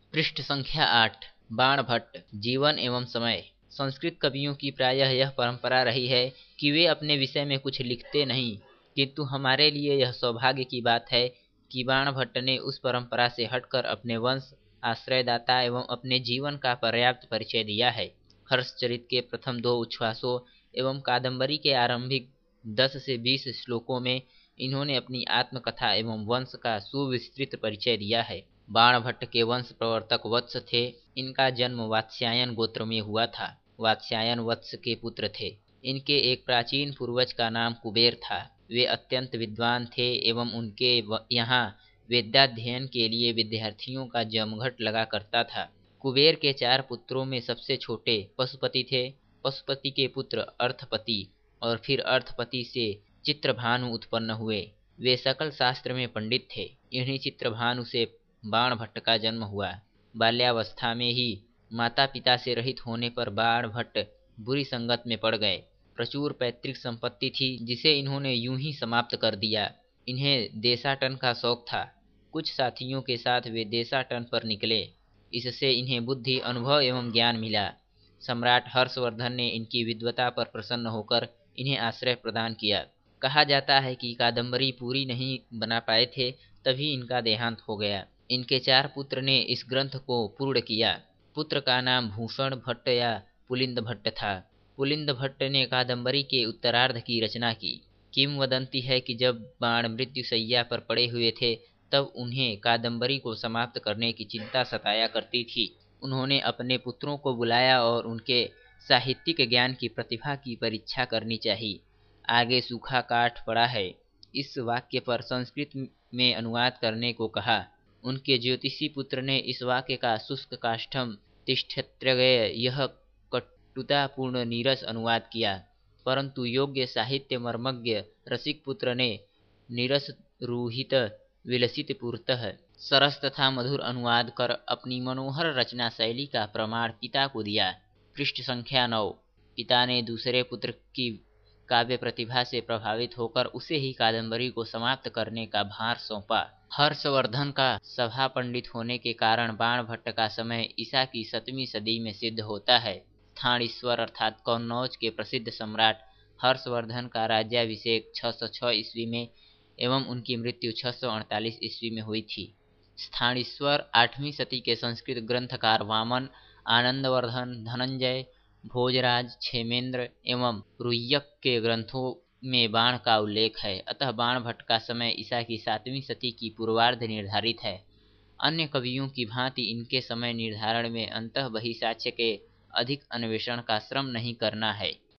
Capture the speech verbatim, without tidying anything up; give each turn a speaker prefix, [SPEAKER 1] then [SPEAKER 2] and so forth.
[SPEAKER 1] पृष्ठ संख्या आठ। बाणभट्ट जीवन एवं समय। संस्कृत कवियों की प्रायः यह परंपरा रही है कि वे अपने विषय में कुछ लिखते नहीं, किंतु हमारे लिए यह सौभाग्य की बात है कि बाणभट्ट ने उस परंपरा से हटकर अपने वंश, आश्रयदाता एवं अपने जीवन का पर्याप्त परिचय दिया है। हर्षचरित के प्रथम दो उच्छ्वासों एवं कादंबरी के आरंभिक दस से बीस श्लोकों में इन्होंने अपनी आत्मकथा एवं वंश का सुविस्तृत परिचय दिया है। बाणभट्ट के वंश प्रवर्तक वत्स थे। इनका जन्म वात्स्यायन गोत्र में हुआ था। वात्स्यायन वत्स के पुत्र थे। इनके एक प्राचीन पूर्वज का नाम कुबेर था। वे अत्यंत विद्वान थे एवं उनके यहाँ वेदाध्ययन के लिए विद्यार्थियों का जमघट लगा करता था। कुबेर के चार पुत्रों में सबसे छोटे पशुपति थे। पशुपति के पुत्र अर्थपति और फिर अर्थपति से चित्रभानु उत्पन्न हुए। वे सकल शास्त्र में पंडित थे। इन्हीं चित्रभानु से बाणभट्ट का जन्म हुआ। बाल्यावस्था में ही माता पिता से रहित होने पर बाणभट्ट बुरी संगत में पड़ गए। प्रचुर पैतृक संपत्ति थी जिसे इन्होंने यूं ही समाप्त कर दिया। इन्हें देशाटन का शौक था। कुछ साथियों के साथ वे देशाटन पर निकले। इससे इन्हें बुद्धि, अनुभव एवं ज्ञान मिला। सम्राट हर्षवर्धन ने इनकी विद्वता पर प्रसन्न होकर इन्हें आश्रय प्रदान किया। कहा जाता है कि कादंबरी पूरी नहीं बना पाए थे, तभी इनका देहांत हो गया। इनके चार पुत्र ने इस ग्रंथ को पूर्ण किया। पुत्र का नाम भूषण भट्ट या पुलिंद भट्ट था। पुलिंद भट्ट ने कादंबरी के उत्तरार्ध की रचना की। किंवदंती है कि जब बाण मृत्यु शैया पर पड़े हुए थे, तब उन्हें कादंबरी को समाप्त करने की चिंता सताया करती थी। उन्होंने अपने पुत्रों को बुलाया और उनके साहित्यिक ज्ञान की प्रतिभा की परीक्षा करनी चाहिए। आगे सूखा काठ पड़ा है, इस वाक्य पर संस्कृत में अनुवाद करने को कहा। उनके ज्योतिषी पुत्र ने इस वाक्य का शुष्क काष्ठम तिष्ठत्यगय यह कटुतापूर्ण नीरस अनुवाद किया, परंतु योग्य साहित्य मर्मज्ञ रसिक पुत्र ने नीरस रूहित विलसित पूर्तः सरस तथा मधुर अनुवाद कर अपनी मनोहर रचना शैली का प्रमाण पिता को दिया। पृष्ठ संख्या नौ। पिता ने दूसरे पुत्र की काव्य प्रतिभा से प्रभावित होकर उसे ही कादंबरी को समाप्त करने का भार सौंपा। हर्षवर्धन का सभा पंडित होने के कारण बाणभट्ट का समय ईसा की सतवीं सदी में सिद्ध होता है। स्थाणीश्वर अर्थात कन्नौज के प्रसिद्ध सम्राट हर्षवर्धन का राज्याभिषेक छह सौ छह ईस्वी में एवं उनकी मृत्यु छह सौ अड़तालीस ईस्वी में हुई थी। स्थाणीश्वर आठवीं सदी के संस्कृत ग्रंथकार वामन, आनंदवर्धन, धनंजय, भोजराज, क्षेमेंद्र एवं रुय्यक के ग्रंथों में बाण का उल्लेख है। अतः बाणभट्ट का समय ईसा की सातवीं सदी की पूर्वार्ध निर्धारित है। अन्य कवियों की भांति इनके समय निर्धारण में अंतः बहिसाक्ष्य के अधिक अन्वेषण का श्रम नहीं करना है।